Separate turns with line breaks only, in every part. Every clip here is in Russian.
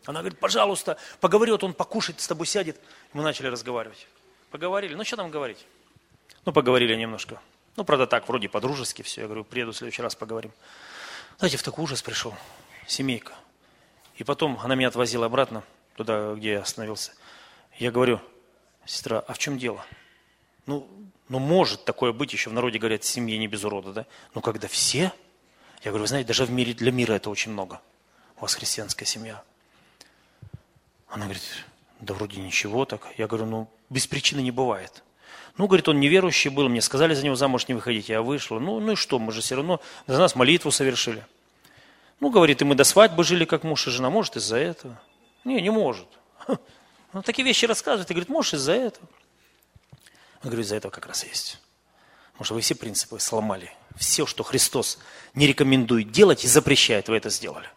Она говорит, пожалуйста, поговори, вот он покушает, с тобой сядет. Мы начали разговаривать. Поговорили, ну что там говорить? Ну, поговорили немножко. Ну, правда, так, вроде по-дружески все. Я говорю, приеду в следующий раз, поговорим. Знаете, в такой ужас пришел, семейка. И потом она меня отвозила обратно, туда, где я остановился. Я говорю, сестра, а в чем дело? Ну, может такое быть, еще в народе говорят, в семье не без урода, да? Но когда все, я говорю, вы знаете, даже в мире, для мира это очень много. У вас христианская семья. Она говорит, да вроде ничего так. Я говорю, ну, без причины не бывает. Ну, говорит, он неверующий был, мне сказали за него замуж не выходить, я вышла. Ну и что, мы же все равно за нас молитву совершили. Ну, говорит, и мы до свадьбы жили как муж и жена, может из-за этого? Не может. Ну, такие вещи рассказывает, и говорит, может из-за этого? Я говорю, из-за этого как раз есть. Потому что вы все принципы сломали. Все, что Христос не рекомендует делать и запрещает, вы это сделали.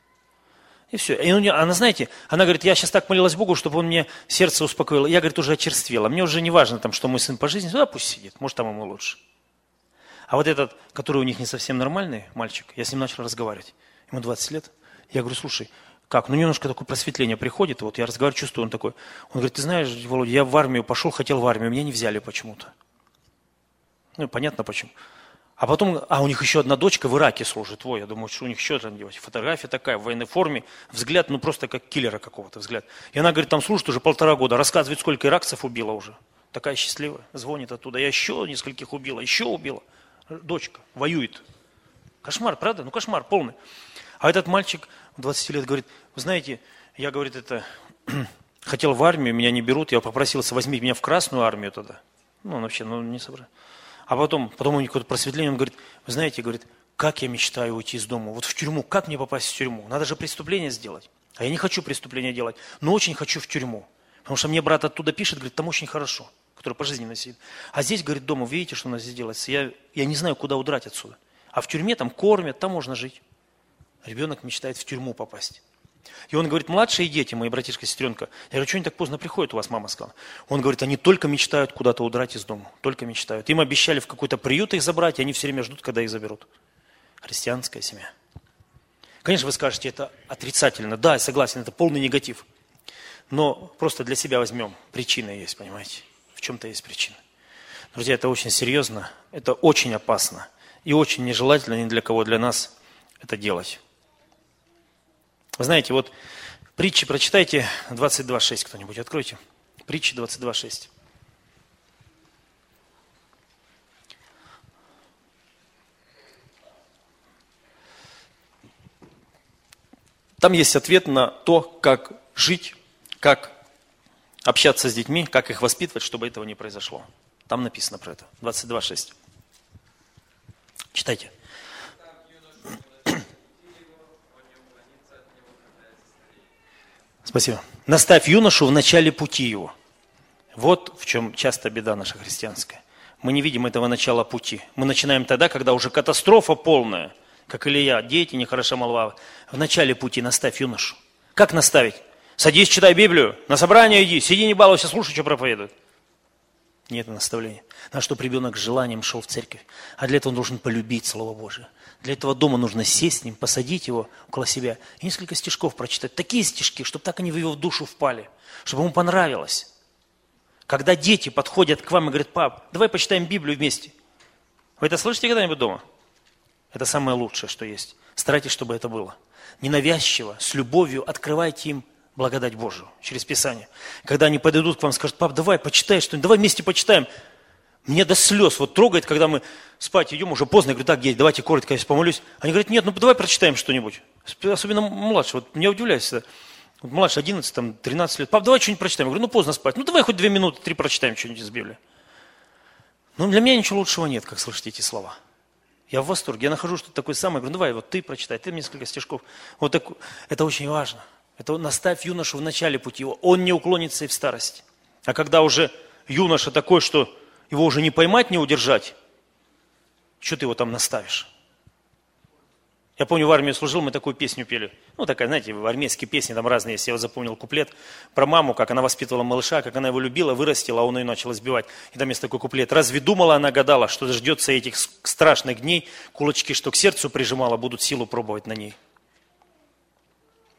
И все. И она, знаете, она говорит, я сейчас так молилась Богу, чтобы он мне сердце успокоил. Я, говорит, уже очерствела. Мне уже не важно, там, что мой сын по жизни, туда пусть сидит, может, там ему лучше. А вот этот, который у них не совсем нормальный мальчик, я с ним начал разговаривать. Ему 20 лет. Я говорю, слушай, как? Ну, немножко такое просветление приходит. Вот я разговариваю, чувствую, он такой. Он говорит, ты знаешь, Володя, я в армию пошел, хотел в армию, меня не взяли почему-то. Ну, понятно почему. А потом, у них еще одна дочка в Ираке служит. Я думаю, что у них еще там делать. Фотография такая, в военной форме, взгляд, ну просто как киллера какого-то взгляд. И она, говорит, там служит уже 1,5 года, рассказывает, сколько иракцев убила уже. Такая счастливая, звонит оттуда. Я еще нескольких убила, еще убила. Дочка воюет. Кошмар, правда? Ну кошмар полный. А этот мальчик 20 лет говорит, вы знаете, я, говорит, хотел в армию, меня не берут, я попросился, возьми меня в Красную армию тогда. Ну, он вообще, не собрал. А потом у него какое-то просветление, он говорит, вы знаете, говорит, как я мечтаю уйти из дома, вот в тюрьму, как мне попасть в тюрьму? Надо же преступление сделать. А я не хочу преступления делать, но очень хочу в тюрьму. Потому что мне брат оттуда пишет, говорит, там очень хорошо, который пожизненно сидит. А здесь, говорит, дома, видите, что у нас здесь делается? Я не знаю, куда удрать отсюда. А в тюрьме там кормят, там можно жить. Ребенок мечтает в тюрьму попасть. И он говорит, младшие дети, мои братишка, сестренка, я говорю, что они так поздно приходят, у вас мама сказала. Он говорит, они только мечтают куда-то удрать из дома, только мечтают. Им обещали в какой-то приют их забрать, и они все время ждут, когда их заберут. Христианская семья. Конечно, вы скажете, это отрицательно. Да, я согласен, это полный негатив. Но просто для себя возьмем. Причина есть, понимаете? В чем-то есть причина. Друзья, это очень серьезно, это очень опасно. И очень нежелательно ни для кого, для нас это делать. Вы знаете, вот притчи прочитайте 22.6 кто-нибудь, откройте. Притчи 22.6. Там есть ответ на то, как жить, как общаться с детьми, как их воспитывать, чтобы этого не произошло. Там написано про это. 22.6. Читайте. Спасибо. Наставь юношу в начале пути его. Вот в чем часто беда наша христианская. Мы не видим этого начала пути. Мы начинаем тогда, когда уже катастрофа полная. Как Илья, дети, нехороша молва. В начале пути наставь юношу. Как наставить? Садись, читай Библию, на собрание иди, сиди, не балуйся, слушай, что проповедуют. Нет наставления. Надо, чтобы ребенок с желанием шел в церковь. А для этого он должен полюбить Слово Божие. Для этого дома нужно сесть с ним, посадить его около себя и несколько стишков прочитать. Такие стишки, чтобы так они в его душу впали, чтобы ему понравилось. Когда дети подходят к вам и говорят, пап, давай почитаем Библию вместе. Вы это слышите когда-нибудь дома? Это самое лучшее, что есть. Старайтесь, чтобы это было. Ненавязчиво, с любовью открывайте им благодать Божию через Писание. Когда они подойдут к вам и скажут, пап, давай почитай что-нибудь, давай вместе почитаем. Мне до слез вот трогает, когда мы спать идем, уже поздно, я говорю, так, дети, давайте коротко, я помолюсь. Они говорят, нет, давай прочитаем что-нибудь. Особенно младший, вот меня удивляется. Вот младший 11, там, 13 лет. Пап, давай что-нибудь прочитаем. Я говорю, поздно спать. Давай хоть 2 минуты, 3 прочитаем что-нибудь из Библии. Для меня ничего лучшего нет, как слышать эти слова. Я в восторге. Я нахожу что-то такое самое. Говорю, давай, вот ты прочитай, ты несколько стишков. Вот так, это очень важно. Это наставь юношу в начале пути. Он не уклонится и в старости. А когда уже юноша такой, что его уже не поймать, не удержать, что ты его там наставишь? Я помню, в армии служил, мы такую песню пели. Такая, знаете, армейские песни там разные есть. Я запомнил куплет про маму, как она воспитывала малыша, как она его любила, вырастила, а он ее начал избивать. И там есть такой куплет. Разве думала она, гадала, что дождется этих страшных дней, кулачки, что к сердцу прижимала, будут силу пробовать на ней?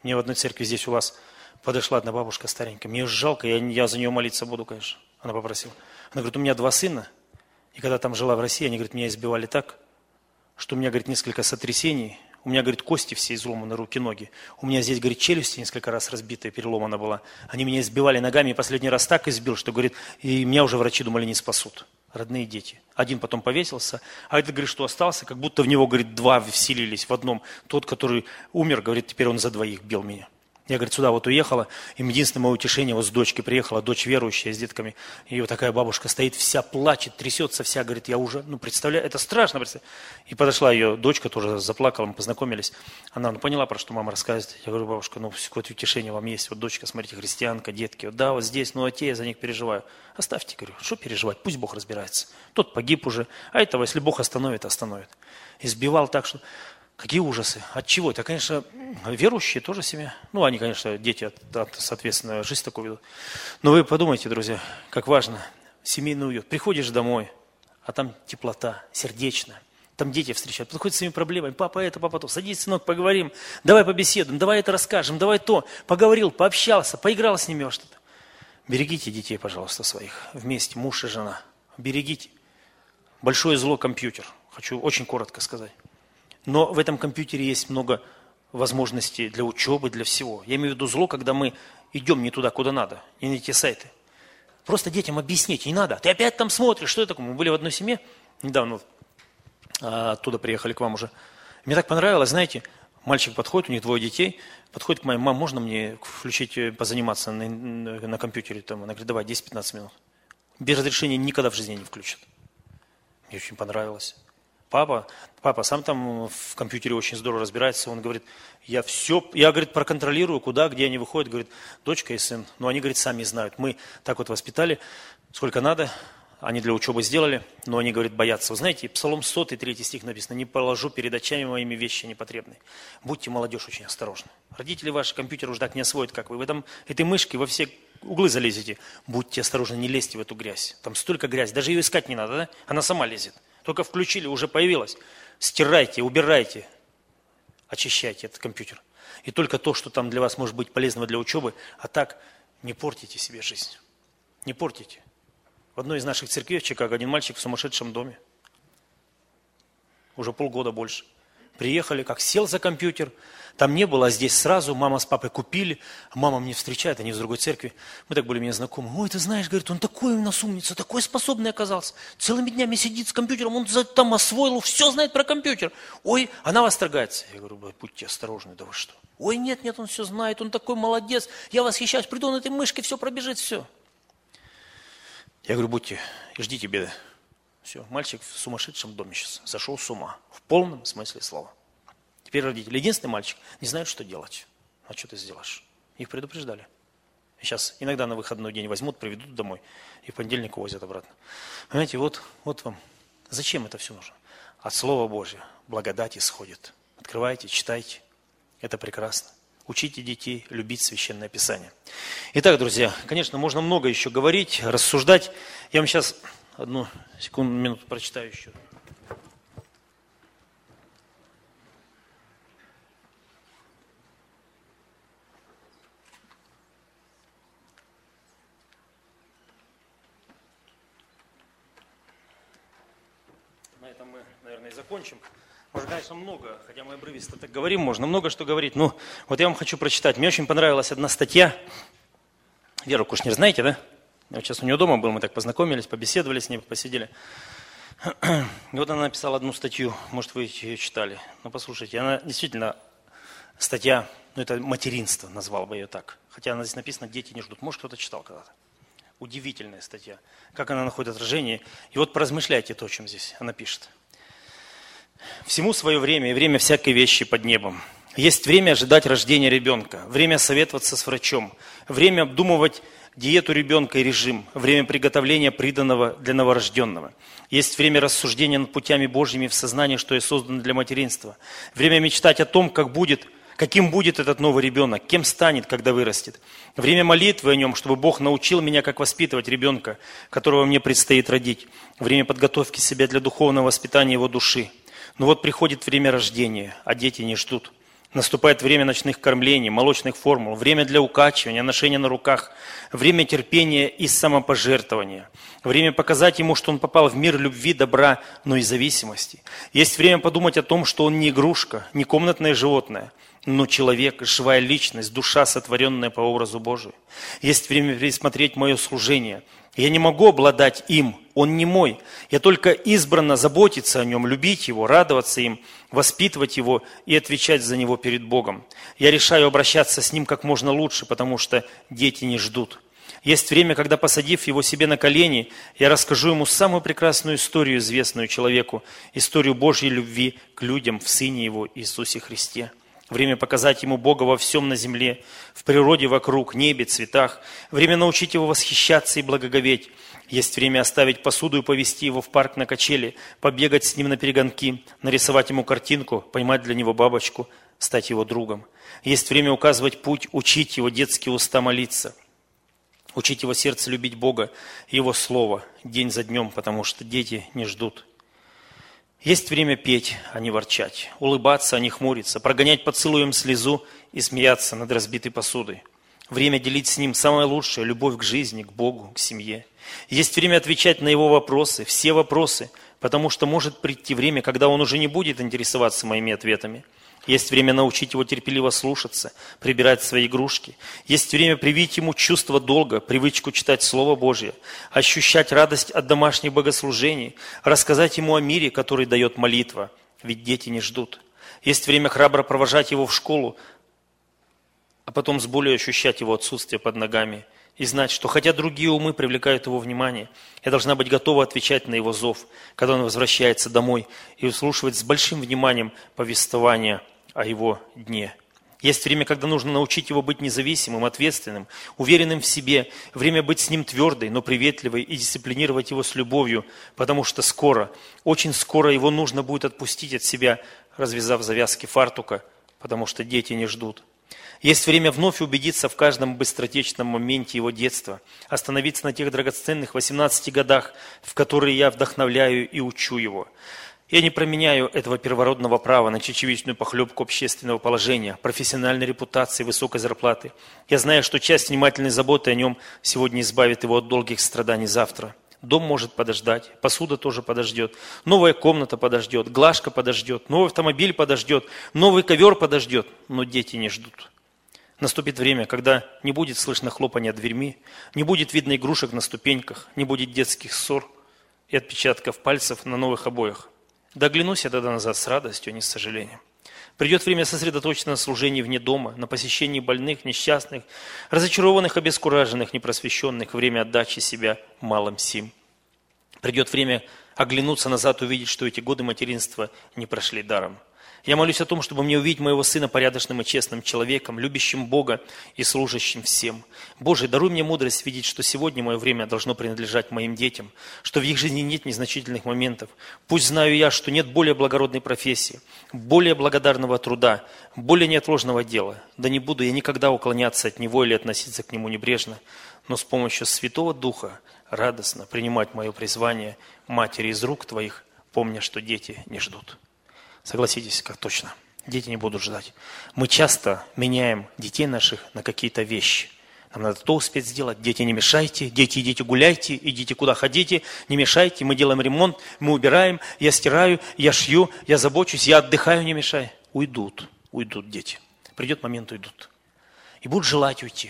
Мне в одной церкви здесь у вас подошла одна бабушка старенькая. Мне ее жалко, я за нее молиться буду, конечно. Она попросила. Она говорит, у меня 2 сына. И когда там жила в России, они, говорит, меня избивали так, что у меня, говорит, несколько сотрясений. У меня, говорит, кости все изломаны, руки, ноги. У меня здесь, говорит, челюсти несколько раз разбитая, переломана была. Они меня избивали ногами, и последний раз так избил, что, говорит, и меня уже врачи думали, не спасут. Родные дети. Один потом повесился, а этот, говорит, что остался, как будто в него, говорит, 2 вселились в одном. Тот, который умер, говорит, теперь он за 2 бил меня. Я, говорит, сюда вот уехала, и единственное мое утешение, вот с дочкой приехала, дочь верующая, с детками, и вот такая бабушка стоит, вся плачет, трясется вся, говорит, я уже, представляю, это страшно, представляю. И подошла ее дочка, тоже заплакала, мы познакомились, она поняла, про что мама рассказывает. Я говорю, бабушка, какое-то утешение вам есть, вот дочка, смотрите, христианка, детки, вот, да, вот здесь, я за них переживаю. Оставьте, говорю, что переживать, пусть Бог разбирается. Тот погиб уже, а этого, если Бог остановит, остановит. Избивал так, что... Какие ужасы. От чего? Это, конечно, верующие тоже семья. Они, конечно, дети, соответственно, жизнь такую ведут. Но вы подумайте, друзья, как важно семейный уют. Приходишь домой, а там теплота, сердечная. Там дети встречают, подходят с своими проблемами. Папа это, папа то. Садись, сынок, поговорим. Давай побеседуем, давай это расскажем, давай то. Поговорил, пообщался, поиграл с ними во что-то. Берегите детей, пожалуйста, своих. Вместе, муж и жена. Берегите. Большое зло компьютер. Хочу очень коротко сказать. Но в этом компьютере есть много возможностей для учебы, для всего. Я имею в виду зло, когда мы идем не туда, куда надо, не на те сайты. Просто детям объяснить, не надо. Ты опять там смотришь, что это такое? Мы были в одной семье, недавно оттуда приехали к вам уже. Мне так понравилось, знаете, мальчик подходит, у них 2 детей, подходит к моей маме, можно мне включить, позаниматься на компьютере? Она говорит, давай, 10-15 минут. Без разрешения никогда в жизни не включат. Мне очень понравилось. Папа сам там в компьютере очень здорово разбирается, он говорит, я, говорит, проконтролирую, куда, где они выходят, говорит, дочка и сын, но они, говорит, сами знают, мы так вот воспитали, сколько надо, они для учебы сделали, но они, говорит, боятся. Вы знаете, Псалом 100, 3 стих написано, не положу перед очами моими вещи непотребные. Будьте, молодежь, очень осторожны. Родители ваши компьютер уже так не освоят, как вы. Вы этой мышкой во все углы залезете. Будьте осторожны, не лезьте в эту грязь. Там столько грязи, даже ее искать не надо, да? Она сама лезет. Только включили, уже появилась. Стирайте, убирайте, очищайте этот компьютер. И только то, что там для вас может быть полезного для учебы, а так не портите себе жизнь. Не портите. В одной из наших церквей в Чикаго один мальчик в сумасшедшем доме. Уже полгода больше. Приехали, как сел за компьютер, там не было, а здесь сразу мама с папой купили, а мама мне встречает, они в другой церкви. Мы так более-менее знакомы. Ой, ты знаешь, говорит, он такой у нас умница, такой способный оказался. Целыми днями сидит с компьютером, он там освоил, все знает про компьютер. Ой, она восторгается. Я говорю, будьте осторожны, да вы что? Ой, нет, он все знает, он такой молодец, я восхищаюсь, приду он этой мышкой, все пробежит, все. Я говорю, ждите беды. Все, мальчик в сумасшедшем доме сейчас сошел с ума. В полном смысле слова. Теперь родители. Единственный мальчик не знает, что делать. А что ты сделаешь? Их предупреждали. И сейчас иногда на выходной день возьмут, приведут домой. И в понедельник увозят обратно. Понимаете, вот вам. Зачем это все нужно? От Слова Божьего благодать исходит. Открывайте, читайте. Это прекрасно. Учите детей любить Священное Писание. Итак, друзья, конечно, можно много еще говорить, рассуждать. Я вам сейчас... Одну минуту прочитаю еще. На этом мы, наверное, и закончим. Можно, конечно, много, хотя мы обрывисто так говорим, можно много что говорить. Но вот я вам хочу прочитать. Мне очень понравилась одна статья. Веру Кушнир знаете, да? Я сейчас у нее дома был, мы так познакомились, побеседовали с ней, посидели. И вот она написала одну статью, может, вы ее читали. Но послушайте, она действительно, статья, это материнство, назвал бы ее так. Хотя она здесь написана, дети не ждут. Может, кто-то читал когда-то. Удивительная статья. Как она находит отражение. И вот поразмышляйте то, о чем здесь она пишет. Всему свое время и время всякой вещи под небом. Есть время ожидать рождения ребенка, время советоваться с врачом, время обдумывать диету ребенка и режим, время приготовления приданого для новорожденного. Есть время рассуждения над путями Божьими в сознании, что и создано для материнства. Время мечтать о том, каким будет этот новый ребенок, кем станет, когда вырастет. Время молитвы о нем, чтобы Бог научил меня, как воспитывать ребенка, которого мне предстоит родить. Время подготовки себя для духовного воспитания его души. Но вот приходит время рождения, а дети не ждут. Наступает время ночных кормлений, молочных формул, время для укачивания, ношения на руках, время терпения и самопожертвования, время показать ему, что он попал в мир любви, добра, но и зависимости. Есть время подумать о том, что он не игрушка, не комнатное животное, но человек, живая личность, душа, сотворенная по образу Божию. Есть время пересмотреть мое служение. Я не могу обладать им, он не мой. Я только избранно заботиться о нем, любить его, радоваться им, воспитывать его и отвечать за него перед Богом. Я решаю обращаться с ним как можно лучше, потому что дети не ждут. Есть время, когда, посадив его себе на колени, я расскажу ему самую прекрасную историю, известную человеку, историю Божьей любви к людям в Сыне Его Иисусе Христе. Время показать ему Бога во всем на земле, в природе вокруг, небе, цветах. Время научить его восхищаться и благоговеть. Есть время оставить посуду и повести его в парк на качели, побегать с ним на перегонки, нарисовать ему картинку, поймать для него бабочку, стать его другом. Есть время указывать путь, учить его детские уста молиться, учить его сердце любить Бога и Его Слово день за днем, потому что дети не ждут. Есть время петь, а не ворчать, улыбаться, а не хмуриться, прогонять поцелуем слезу и смеяться над разбитой посудой. Время делить с ним самое лучшее – любовь к жизни, к Богу, к семье. Есть время отвечать на его вопросы, все вопросы, потому что может прийти время, когда он уже не будет интересоваться моими ответами. Есть время научить его терпеливо слушаться, прибирать свои игрушки. Есть время привить ему чувство долга, привычку читать Слово Божье, ощущать радость от домашних богослужений, рассказать ему о мире, который дает молитва, ведь дети не ждут. Есть время храбро провожать его в школу, а потом с болью ощущать его отсутствие под ногами и знать, что хотя другие умы привлекают его внимание, я должна быть готова отвечать на его зов, когда он возвращается домой, и услушивать с большим вниманием повествование о его дне. Есть время, когда нужно научить его быть независимым, ответственным, уверенным в себе. Время быть с ним твердой, но приветливой и дисциплинировать его с любовью, потому что скоро, очень скоро его нужно будет отпустить от себя, развязав завязки фартука, потому что дети не ждут. Есть время вновь убедиться в каждом быстротечном моменте его детства, остановиться на тех драгоценных 18 годах, в которые я вдохновляю и учу его. Я не променяю этого первородного права на чечевичную похлебку общественного положения, профессиональной репутации, высокой зарплаты. Я знаю, что часть внимательной заботы о нем сегодня избавит его от долгих страданий завтра. Дом может подождать, посуда тоже подождет, новая комната подождет, глажка подождет, новый автомобиль подождет, новый ковер подождет, но дети не ждут. Наступит время, когда не будет слышно хлопания дверьми, не будет видно игрушек на ступеньках, не будет детских ссор и отпечатков пальцев на новых обоях. Да оглянусь я тогда назад с радостью, а не с сожалением. Придет время сосредоточиться на служении вне дома, на посещении больных, несчастных, разочарованных, обескураженных, непросвещенных, время отдачи себя малым сим. Придет время оглянуться назад, увидеть, что эти годы материнства не прошли даром. Я молюсь о том, чтобы мне увидеть моего сына порядочным и честным человеком, любящим Бога и служащим всем. Боже, даруй мне мудрость видеть, что сегодня мое время должно принадлежать моим детям, что в их жизни нет незначительных моментов. Пусть знаю я, что нет более благородной профессии, более благодарного труда, более неотложного дела. Да не буду я никогда уклоняться от него или относиться к нему небрежно, но с помощью Святого Духа радостно принимать мое призвание матери из рук Твоих, помня, что дети не ждут. Согласитесь, как точно. Дети не будут ждать. Мы часто меняем детей наших на какие-то вещи. Нам надо то успеть сделать. Дети, не мешайте. Дети, идите гуляйте. Идите куда хотите. Не мешайте. Мы делаем ремонт. Мы убираем. Я стираю. Я шью. Я забочусь. Я отдыхаю. Не мешай. Уйдут. Уйдут дети. Придет момент, уйдут. И будут желать уйти.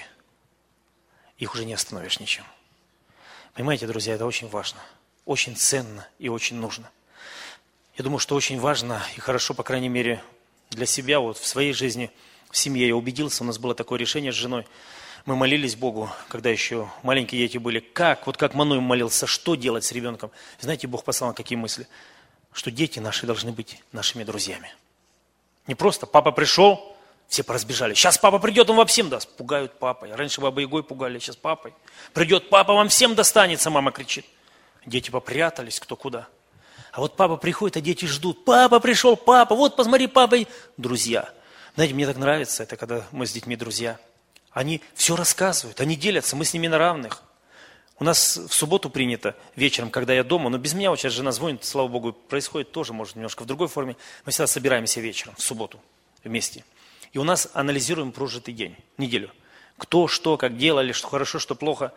Их уже не остановишь ничем. Понимаете, друзья, это очень важно. Очень ценно и очень нужно. Я думаю, что очень важно и хорошо, по крайней мере, для себя, вот в своей жизни, в семье я убедился, у нас было такое решение с женой. Мы молились Богу, когда еще маленькие дети были. Как Маной молился, что делать с ребенком? Знаете, Бог послал какие мысли? Что дети наши должны быть нашими друзьями. Не просто папа пришел, все поразбежали. Сейчас папа придет, он вам всем даст. Пугают папой. Раньше бабой-ягой пугали, сейчас папой. Придет папа, вам всем достанется, мама кричит. Дети попрятались, кто куда. А вот папа приходит, а дети ждут. Папа пришел, папа, вот посмотри, папа. Друзья. Знаете, мне так нравится, это когда мы с детьми друзья. Они все рассказывают, они делятся, мы с ними на равных. У нас в субботу принято вечером, когда я дома, но без меня вот сейчас жена звонит, слава Богу, происходит тоже, может, немножко в другой форме. Мы всегда собираемся вечером, в субботу, вместе. И у нас анализируем прожитый день, неделю. Кто, что, как делали, что хорошо, что плохо.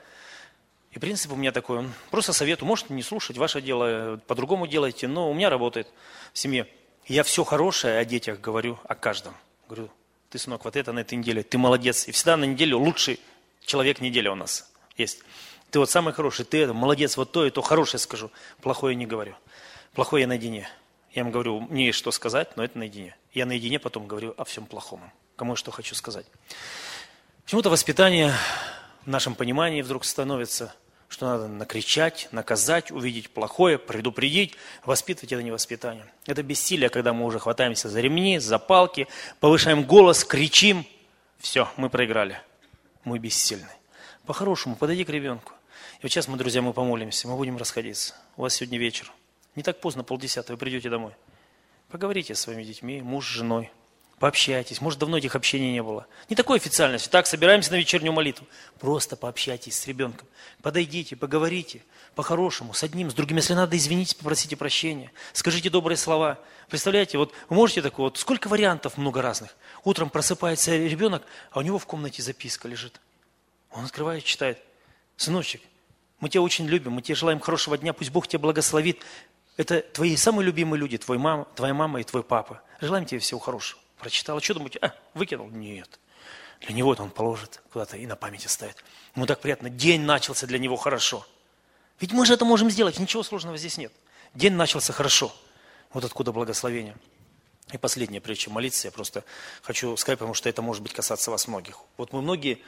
И принцип у меня такой, он просто советую, можете не слушать, ваше дело, по-другому делайте, но у меня работает в семье. Я все хорошее о детях говорю, о каждом. Говорю, ты, сынок, вот это на этой неделе, ты молодец. И всегда на неделю лучший человек недели у нас есть. Ты вот самый хороший, ты это, молодец, вот то и то, хорошее скажу, плохое не говорю. Плохое я наедине. Я им говорю, мне есть что сказать, но это наедине. Я наедине потом говорю о всем плохом. Кому я что хочу сказать. Почему-то воспитание в нашем понимании вдруг становится, что надо накричать, наказать, увидеть плохое, предупредить. Воспитывать это не воспитание. Это бессилие, когда мы уже хватаемся за ремни, за палки, повышаем голос, кричим. Все, мы проиграли. Мы бессильны. По-хорошему, подойди к ребенку. И вот сейчас мы, друзья, мы помолимся, мы будем расходиться. У вас сегодня вечер. Не так поздно, 9:30, вы придете домой. Поговорите с своими детьми, муж с женой. Пообщайтесь. Может, давно этих общений не было. Не такой официальности. Так, собираемся на вечернюю молитву. Просто пообщайтесь с ребенком. Подойдите, поговорите. По-хорошему, с одним, с другим. Если надо, извинитесь, попросите прощения. Скажите добрые слова. Представляете, вот вы можете такое, вот сколько вариантов много разных. Утром просыпается ребенок, а у него в комнате записка лежит. Он открывает, читает. Сыночек, мы тебя очень любим, мы тебе желаем хорошего дня, пусть Бог тебя благословит. Это твои самые любимые люди, твоя мама и твой папа. Желаем тебе всего хорошего. Прочитал, что думаете? Выкинул? Нет. Для него это он положит куда-то и на память оставит. Ему так приятно. День начался для него хорошо. Ведь мы же это можем сделать, ничего сложного здесь нет. День начался хорошо. Вот откуда благословение. И последнее, прежде чем молиться, я просто хочу сказать, потому что это может быть касаться вас многих. Вот мы многие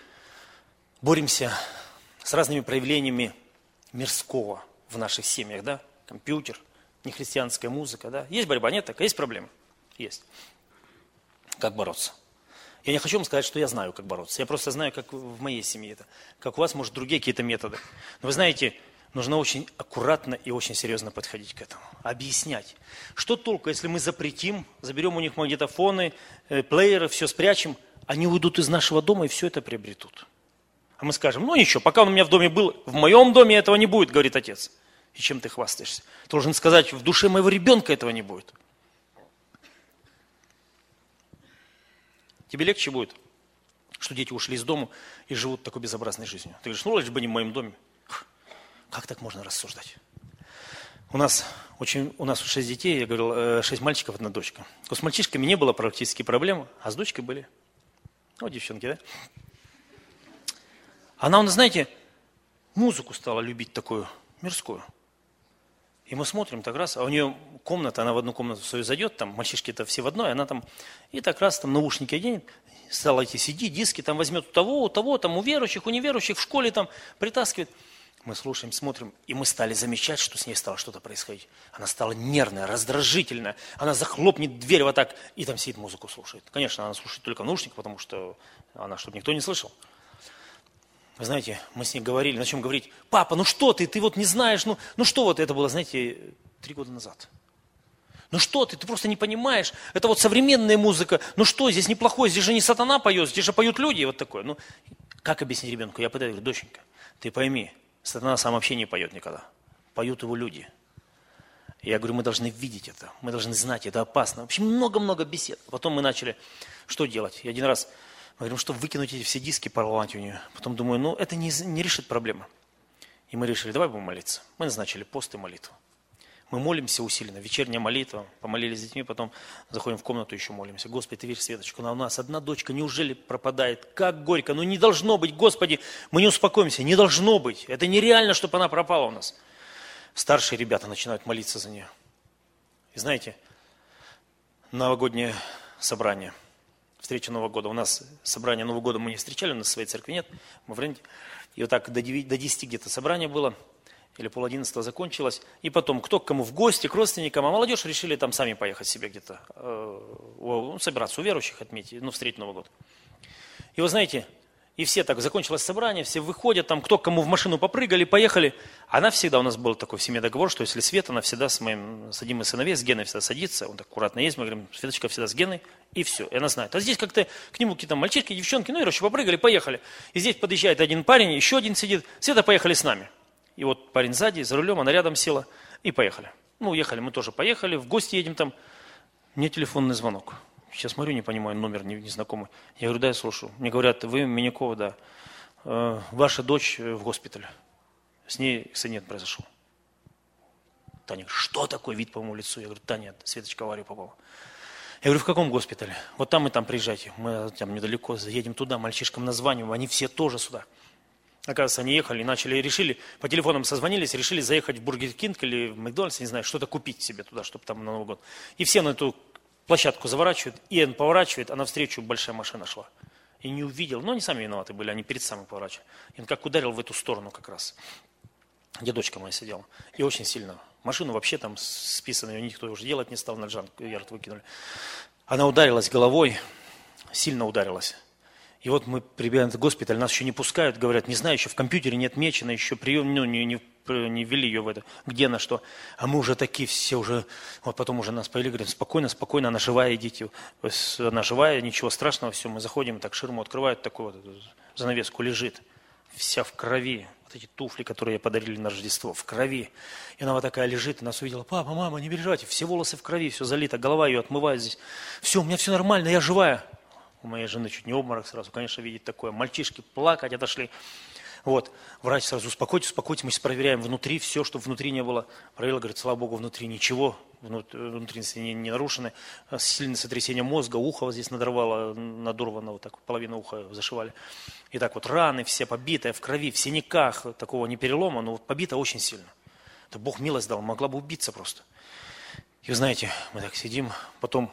боремся с разными проявлениями мирского в наших семьях, да? Компьютер, нехристианская музыка, да? Есть борьба, нет такая, есть проблема? Есть. Как бороться? Я не хочу вам сказать, что я знаю, как бороться. Я просто знаю, как в моей семье это. Как у вас, может, другие какие-то методы. Но вы знаете, нужно очень аккуратно и очень серьезно подходить к этому. Объяснять. Что толку, если мы запретим, заберем у них магнитофоны, плееры, все спрячем, они уйдут из нашего дома и все это приобретут. А мы скажем, ну ничего, пока он у меня в доме был, в моем доме этого не будет, говорит отец. И чем ты хвастаешься? Ты должен сказать, в душе моего ребенка этого не будет. Тебе легче будет, что дети ушли из дома и живут такой безобразной жизнью. Ты говоришь, ну лучше бы не в моем доме. Как так можно рассуждать? У нас 6 детей, я говорил, 6 мальчиков, 1 дочка. Вот с мальчишками не было практически проблем, а с дочкой были. Вот девчонки, да? Она у нас, знаете, музыку стала любить такую, мирскую. И мы смотрим так раз, а у нее комната, она в одну комнату свою зайдет, там мальчишки-то все в одной, она там, и так раз там наушники оденет, стала эти CD, диски, там возьмет у того, там у верующих, у неверующих, в школе там притаскивает. Мы слушаем, смотрим, и мы стали замечать, что с ней стало что-то происходить. Она стала нервная, раздражительная, она захлопнет дверь вот так, и там сидит, музыку слушает. Конечно, она слушает только в наушниках, потому что она, чтобы никто не слышал. Вы знаете, мы с ней говорили, начнем говорить, папа, ну что ты вот не знаешь, ну что вот это было, знаете, 3 года назад. Ну что ты просто не понимаешь, это вот современная музыка, ну что, здесь неплохое, здесь же не сатана поет, здесь же поют люди, вот такое. Ну, как объяснить ребенку? Я пытаюсь, говорю, доченька, ты пойми, сатана сам вообще не поет никогда, поют его люди. Я говорю, мы должны видеть это, мы должны знать, это опасно. В общем, много-много бесед. Потом мы начали, что делать? Я один раз... Мы говорим, что выкинуть эти все диски, порвать у нее. Потом думаю, ну это не решит проблемы. И мы решили, давай будем молиться. Мы назначили пост и молитву. Мы молимся усиленно, вечерняя молитва, помолились с детьми, потом заходим в комнату, еще молимся. Господи, ты видишь Светочку, у нас 1 дочка, неужели пропадает? Как горько, ну не должно быть, Господи, мы не успокоимся, не должно быть. Это нереально, чтобы она пропала у нас. Старшие ребята начинают молиться за нее. И знаете, новогоднее собрание, встреча Нового года. У нас собрание Нового года мы не встречали, у нас своей церкви нет, мы в ренте. И вот так до 10 где-то собрание было, или 10:30 закончилось. И потом, кто к кому в гости, к родственникам, а молодежь решили там сами поехать себе где-то, собираться у верующих отметить, встретить Новый год. И вы знаете, и все так, закончилось собрание, все выходят, там кто к кому в машину попрыгали, поехали. Она всегда, у нас был такой в семье договор, что если Света, она всегда с одним из сыновей, с Геной всегда садится, он так аккуратно есть, мы говорим, Светочка всегда с Геной, и все, и она знает. А здесь как-то к нему какие-то мальчишки, девчонки, короче, попрыгали, поехали. И здесь подъезжает один парень, еще один сидит, Света, поехали с нами. И вот парень сзади, за рулем, она рядом села, и поехали. Уехали, мы тоже поехали, в гости едем там, мне телефонный звонок. Сейчас смотрю, не понимаю, номер незнакомый. Я говорю, да, я слушаю. Мне говорят, вы Минякова, да. Ваша дочь в госпитале. С ней инцидент произошел. Таня, что такое? Вид по моему лицу. Я говорю, да нет, Светочка в аварию попала. Я говорю, в каком госпитале? Вот там и там приезжайте. Мы там недалеко заедем туда, мальчишкам названиваем, они все тоже сюда. Оказывается, они ехали, решили, по телефонам созвонились, решили заехать в Бургер Кинг или в Макдональдс, не знаю, что-то купить себе туда, чтобы там на Новый год. И все на эту площадку заворачивают, и он поворачивает, а навстречу большая машина шла. И не увидел, но они сами виноваты были, они перед самым поворачивали. И он как ударил в эту сторону как раз, где дочка моя сидела. И очень сильно. Машину вообще там списанную никто уже делать не стал, на Джан-Ярд выкинули. Она ударилась головой, сильно ударилась. И вот мы прибегаем в госпиталь, нас еще не пускают, говорят, не знаю, еще в компьютере не отмечено, еще прием, не ввели ее в это, где она что. А мы уже такие все уже, вот потом уже нас повели, говорят, спокойно, спокойно, она живая, идите. Она живая, ничего страшного, все, мы заходим, так ширму открывают, такую вот занавеску лежит, вся в крови. Вот эти туфли, которые ей подарили на Рождество, в крови. И она вот такая лежит, и нас увидела, папа, мама, не переживайте, все волосы в крови, все залито, голова ее отмывает здесь. Все, у меня все нормально, я живая. У моей жены чуть не обморок сразу, конечно, видеть такое. Мальчишки плакать отошли. Вот, врач сразу, успокойтесь, мы сейчас проверяем внутри все, чтобы внутри не было. Проверил, говорит, слава богу, внутри ничего, внутренности не нарушены. Сильное сотрясение мозга, ухо вот здесь надорвано, вот так половину уха зашивали. И так вот раны все побитые, в крови, в синяках, такого не перелома, но побито очень сильно. Это Бог милость дал, могла бы убиться просто. И вы знаете, мы так сидим, потом...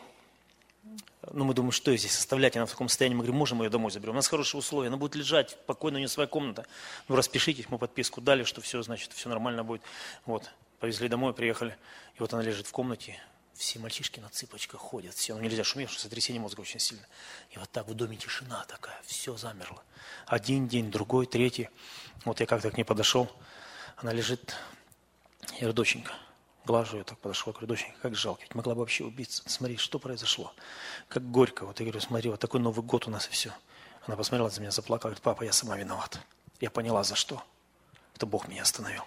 мы думаем, что ее здесь оставлять, она в таком состоянии. Мы говорим, можем ее домой заберем. У нас хорошие условия, она будет лежать, спокойно, у нее своя комната. Распишитесь, мы подписку дали, что все, значит, все нормально будет. Вот, повезли домой, приехали. И вот она лежит в комнате, все мальчишки на цыпочках ходят, все, нельзя шуметь, что сотрясение мозга очень сильно. И вот так в доме тишина такая, все замерло. Один день, другой, третий. Вот я как-то к ней подошел, она лежит, я говорю, доченька, глажу ее, так подошел, говорю, доченька, как жалко, ведь могла бы вообще убиться. Смотри, что произошло. Как горько. Вот я говорю, смотри, вот такой Новый год у нас и все. Она посмотрела за меня, заплакала, говорит, папа, я сама виновата. Я поняла, за что. Это Бог меня остановил.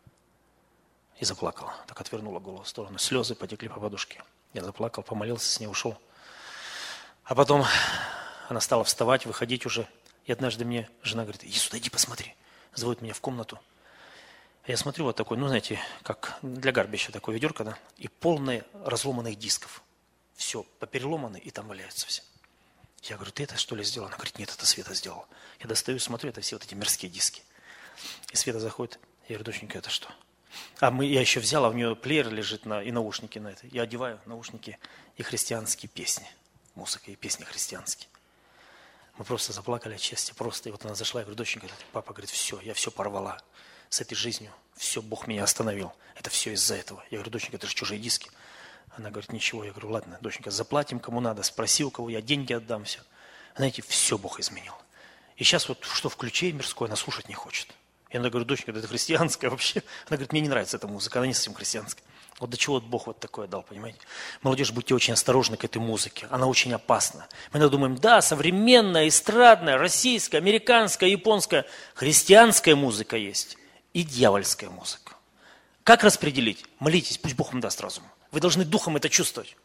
И заплакала. Так отвернула голову в сторону. Слезы потекли по подушке. Я заплакал, помолился, с ней ушел. А потом она стала вставать, выходить уже. И однажды мне жена говорит, иди сюда, иди посмотри. Зовут меня в комнату. Я смотрю, вот такой, знаете, как для гарбища такое ведерко, да, и полное разломанных дисков. Все попереломаны, и там валяются все. Я говорю, ты это что ли сделал? Она говорит, нет, это Света сделала. Я достаю, смотрю, это все вот эти мирские диски. И Света заходит, я говорю, доченька, это что? Я еще взял, а у нее плеер лежит и наушники на это. Я одеваю наушники и христианские песни. Музыка и песни христианские. Мы просто заплакали от счастья, просто. И вот она зашла, я говорю, доченька, папа говорит, все, я все порвала. С этой жизнью. Все, Бог меня остановил. Это все из-за этого. Я говорю, доченька, это же чужие диски. Она говорит, ничего. Я говорю, ладно, доченька, заплатим кому надо, спроси у кого, я деньги отдам, все. Знаете, все Бог изменил. И сейчас вот что включи мирское, она слушать не хочет. Я говорю, доченька, это христианская вообще. Она говорит, мне не нравится эта музыка, она не совсем христианская. Вот до чего вот Бог вот такое дал, понимаете? Молодежь, будьте очень осторожны к этой музыке. Она очень опасна. Мы иногда думаем, да, современная, эстрадная, российская, американская, японская. Христианская музыка есть. И дьявольская музыка. Как распределить? Молитесь, пусть Бог вам даст разум. Вы должны духом это чувствовать.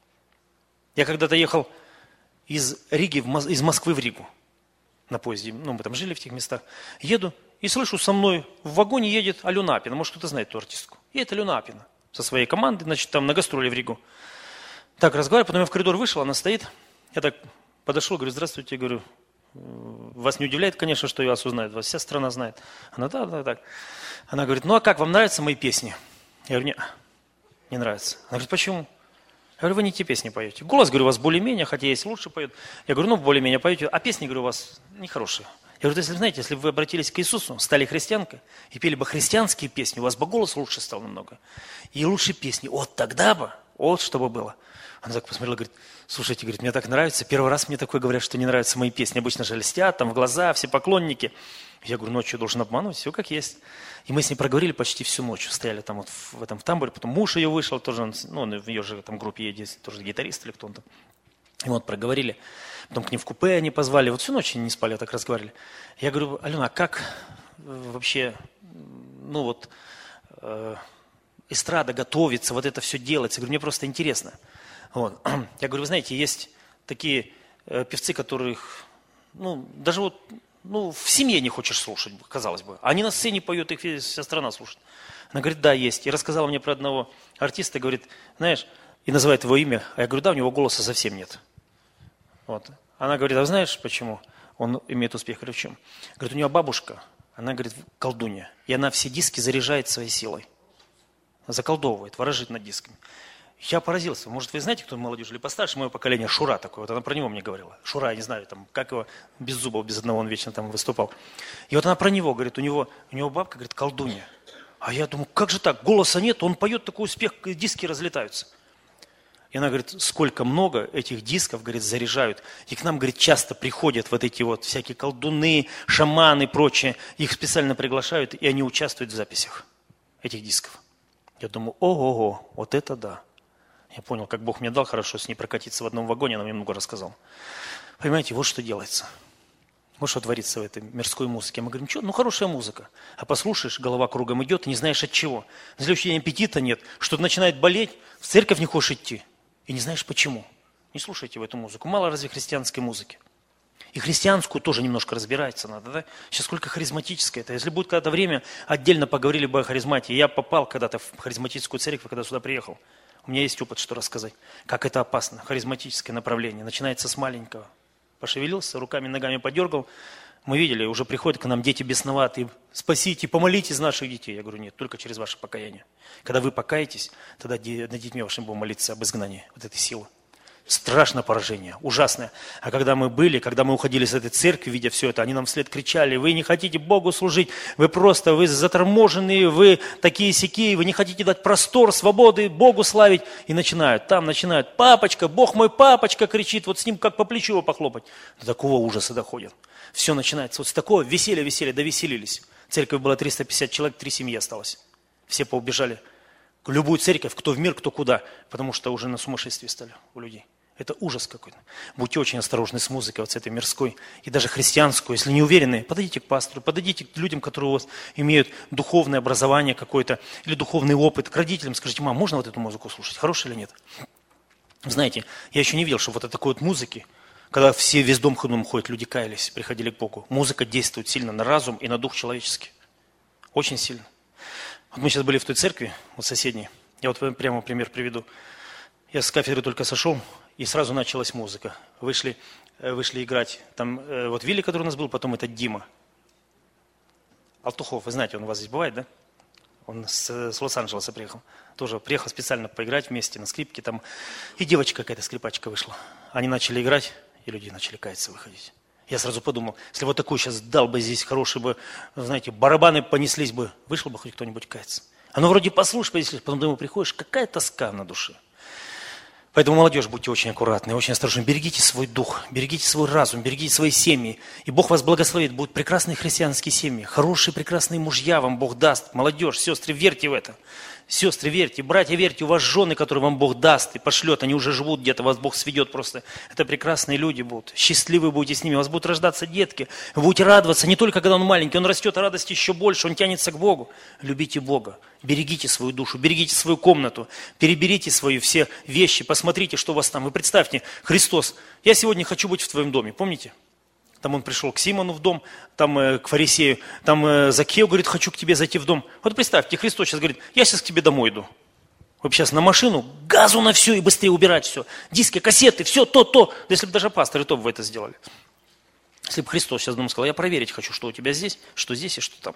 Я когда-то ехал из Москвы в Ригу на поезде. Мы там жили в тех местах. Еду и слышу, со мной в вагоне едет Алена Апина. Может, кто-то знает эту артистку. Едет Алена Апина со своей командой, значит, там на гастроли в Ригу. Так разговариваю, потом я в коридор вышел, она стоит. Я так подошел, говорю, здравствуйте, говорю. Вас не удивляет, конечно, что я вас узнает, вас вся страна знает. Она, да, так. Она говорит, ну а как, вам нравятся мои песни? Я говорю, не нравится. Она говорит, почему? Я говорю, вы не те песни поете. Голос, говорю, у вас более-менее, хотя есть лучше поет. Я говорю, более-менее поете, а песни, говорю, у вас нехорошие. Я говорю, если вы знаете, если бы вы обратились к Иисусу, стали христианкой и пели бы христианские песни, у вас бы голос лучше стал намного. И лучше песни. Вот тогда бы, вот что бы было. Она так посмотрела, говорит, слушайте, говорит, мне так нравится. Первый раз мне такое говорят, что не нравятся мои песни. Обычно же льстят, там в глаза, все поклонники. Я говорю, ночью должен обманывать, все как есть. И мы с ней проговорили почти всю ночь. Стояли там вот в этом тамбуре. Потом муж ее вышел, тоже, он в ее же там группе едет, тоже гитарист или кто-то. И вот проговорили. Потом к ним в купе они позвали. Вот всю ночь они не спали, так разговаривали. Я говорю, Алена, а как вообще, эстрада готовится, вот это все делается? Я говорю, мне просто интересно. Вот. Я говорю, вы знаете, есть такие певцы, которых, даже в семье не хочешь слушать, казалось бы. Они на сцене поют, их вся страна слушает. Она говорит, да, есть. И рассказала мне про одного артиста, говорит, знаешь, и называет его имя. А я говорю, да, у него голоса совсем нет. Вот. Она говорит, а знаешь почему он имеет успех? Говорю, в чем? Говорит, у него бабушка, она, говорит, колдунья. И она все диски заряжает своей силой. Заколдовывает, ворожит над дисками. Я поразился. Может, вы знаете, кто молодежь или постарше, мое поколение, Шура такой. Вот она про него мне говорила. Шура, я не знаю, там, как его, без зубов, без одного он вечно там выступал. И вот она про него говорит, у него бабка, говорит, колдунья. А я думаю, как же так, голоса нет, он поет, такой успех, диски разлетаются. И она говорит, сколько много этих дисков, говорит, заряжают. И к нам, говорит, часто приходят вот эти вот всякие колдуны, шаманы и прочее. Их специально приглашают, и они участвуют в записях этих дисков. Я думаю, ого-го, вот это да. Я понял, как Бог мне дал хорошо с ней прокатиться в одном вагоне, она мне много рассказала. Понимаете, вот что делается. Вот что творится в этой мирской музыке. Мы говорим, что? Хорошая музыка. А послушаешь, голова кругом идет, и не знаешь от чего. На следующий день аппетита нет, что-то начинает болеть, в церковь не хочешь идти. И не знаешь почему. Не слушайте в эту музыку. Мало разве христианской музыки. И христианскую тоже немножко разбираться надо, да? Сейчас сколько харизматической это. Если будет когда-то время, отдельно поговорили бы о харизматии. Я попал когда-то в харизматическую церковь, когда сюда приехал. У меня есть опыт, что рассказать. Как это опасно. Харизматическое направление. Начинается с маленького. Пошевелился, руками, ногами подергал. Мы видели, уже приходят к нам дети бесноватые. Спасите, помолитесь за наших детей. Я говорю, нет, только через ваше покаяние. Когда вы покаетесь, тогда над детьми вашими будем молиться об изгнании вот этой силы. Страшное поражение, ужасное. А когда мы уходили с этой церкви, видя все это, они нам вслед кричали, вы не хотите Богу служить, вы заторможенные, вы такие-сякие, вы не хотите дать простор, свободы, Богу славить. И начинают, папочка, Бог мой папочка, кричит, вот с ним как по плечу его похлопать. До такого ужаса доходит. Все начинается. Вот с такого веселья, довеселились. Церковь была 350 человек, 3 семьи осталось. Все поубежали. Любую церковь, кто в мир, кто куда, потому что уже на сумасшествии стали у людей. Это ужас какой-то. Будьте очень осторожны с музыкой, вот с этой мирской, и даже христианскую. Если не уверены, подойдите к пастору, подойдите к людям, которые у вас имеют духовное образование какое-то, или духовный опыт, к родителям, скажите, мам, можно вот эту музыку слушать, хорошая или нет? Знаете, я еще не видел, что вот от такой вот музыки, когда все весь дом ходом ходят, люди каялись, приходили к Богу. Музыка действует сильно на разум и на дух человеческий. Очень сильно. Вот мы сейчас были в той церкви, вот соседней, я вот прямо пример приведу. Я с кафедры только сошел, и сразу началась музыка. Вышли играть. Там вот Вилли, который у нас был, потом это Дима. Алтухов, вы знаете, он у вас здесь бывает, да? Он с Лос-Анджелеса приехал. Тоже приехал специально поиграть вместе на скрипке. Там и девочка какая-то, скрипачка вышла. Они начали играть, и люди начали каяться, выходить. Я сразу подумал, если вот такой сейчас дал бы здесь хороший бы, знаете, барабаны понеслись бы, вышел бы хоть кто-нибудь каяться. Оно вроде послушаешь, потом домой приходишь, какая тоска на душе. Поэтому, молодежь, будьте очень аккуратны, очень осторожны. Берегите свой дух, берегите свой разум, берегите свои семьи. И Бог вас благословит. Будут прекрасные христианские семьи, хорошие, прекрасные мужья вам Бог даст. Молодежь, сестры, верьте в это. Сестры, верьте, братья, верьте, у вас жены, которые вам Бог даст и пошлет, они уже живут где-то, вас Бог сведет просто. Это прекрасные люди будут, счастливы будете с ними, у вас будут рождаться детки, вы будете радоваться не только когда он маленький, он растет, а радость еще больше, он тянется к Богу. Любите Бога, берегите свою душу, берегите свою комнату, переберите свои все вещи, посмотрите, что у вас там. Вы представьте, Христос, я сегодня хочу быть в твоем доме, помните? Там он пришел к Симону в дом, там к фарисею, там Закею говорит, хочу к тебе зайти в дом. Вот представьте, Христос сейчас говорит, я сейчас к тебе домой иду. Вы бы сейчас на машину, газу на все и быстрее убирать все. Диски, кассеты, все, то. Да если бы даже пасторы, то бы вы это сделали. Если бы Христос сейчас дома сказал, я проверить хочу, что у тебя здесь, что здесь и что там.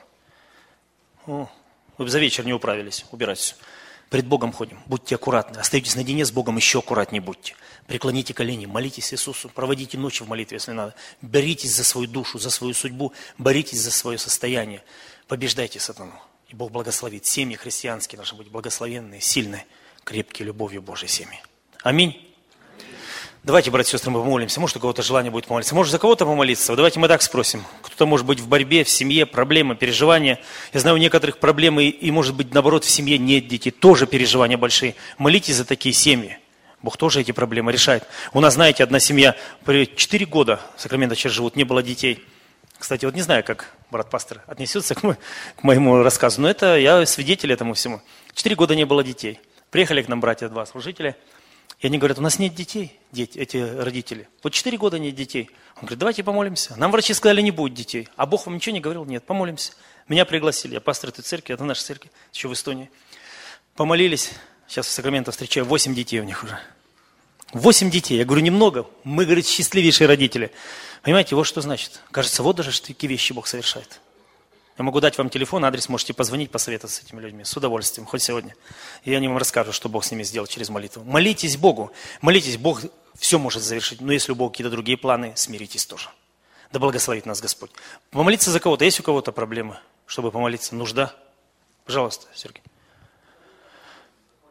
О, вы бы за вечер не управились, убирать все. Пред Богом ходим, будьте аккуратны, остаетесь наедине с Богом, еще аккуратнее будьте. Преклоните колени, молитесь Иисусу, проводите ночи в молитве, если надо. Боритесь за свою душу, за свою судьбу, боритесь за свое состояние. Побеждайте сатану. И Бог благословит. Семьи христианские должны быть благословенные, сильные, крепкие любовью Божьей семьи. Аминь. Давайте, братья и сестры, мы помолимся. Может, у кого-то желание будет помолиться. Может, за кого-то помолиться. Давайте мы так спросим. Кто-то может быть в борьбе, в семье, проблемы, переживания. Я знаю, у некоторых проблемы, и может быть, наоборот, в семье нет детей. Тоже переживания большие. Молитесь за такие семьи. Бог тоже эти проблемы решает. У нас, знаете, одна семья, 4 года в Сакраменто сейчас живут, не было детей. Кстати, вот не знаю, как брат-пастор отнесется к моему рассказу, но это я свидетель этому всему. 4 года не было детей. Приехали к нам братья 2 служителя. И они говорят, у нас нет детей, эти родители. Вот 4 года нет детей. Он говорит, давайте помолимся. Нам врачи сказали, не будет детей. А Бог вам ничего не говорил? Нет, помолимся. Меня пригласили, я пастор этой церкви, это наша церковь, еще в Эстонии. Помолились, сейчас в Сакраменто встречаю, 8 детей у них уже. 8 детей, я говорю, немного, мы, говорит, счастливейшие родители. Понимаете, вот что значит. Кажется, вот даже такие вещи Бог совершает. Я могу дать вам телефон, адрес, можете позвонить, посоветоваться с этими людьми. С удовольствием, хоть сегодня. И они вам расскажут, что Бог с ними сделал через молитву. Молитесь Богу. Молитесь, Бог все может завершить. Но если у Бога какие-то другие планы, смиритесь тоже. Да благословит нас Господь. Помолиться за кого-то. Есть у кого-то проблемы, чтобы помолиться? Нужда? Пожалуйста, Сергей.